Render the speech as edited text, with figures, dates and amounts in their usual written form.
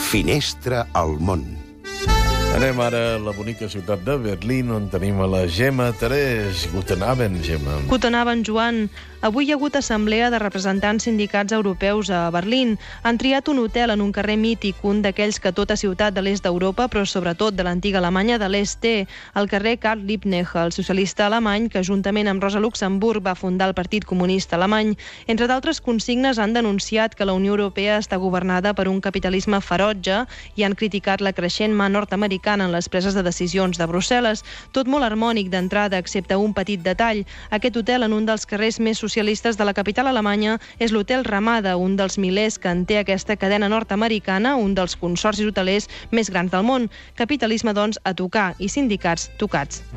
Finestra al món. Anem ara a la bonica ciutat de Berlín, on tenim a la Gemma Terés. Guten Abend, Gemma. Guten Abend, Joan. Avui hi ha hagut assemblea de representants sindicats europeus a Berlín. Han triat un hotel en un carrer mític, un d'aquells que tota ciutat de l'est d'Europa, però sobretot de l'antiga Alemanya de l'est té, el carrer Karl Liebknecht, el socialista alemany que juntament amb Rosa Luxemburg va fundar el Partit Comunista Alemany. Entre d'altres consignes han denunciat que la Unió Europea està governada per un capitalisme ferotge i han criticat la creixent mà nord-americana en les preses de decisions de Brussel·les. Tot molt harmònic d'entrada, excepte un petit detall. Aquest hotel, en un dels carrers més socialistes de la capital alemanya, és l'Hotel Ramada, un dels milers que en té aquesta cadena nord-americana, un dels consorcis hotelers més grans del món. Capitalisme, doncs, a tocar i sindicats tocats.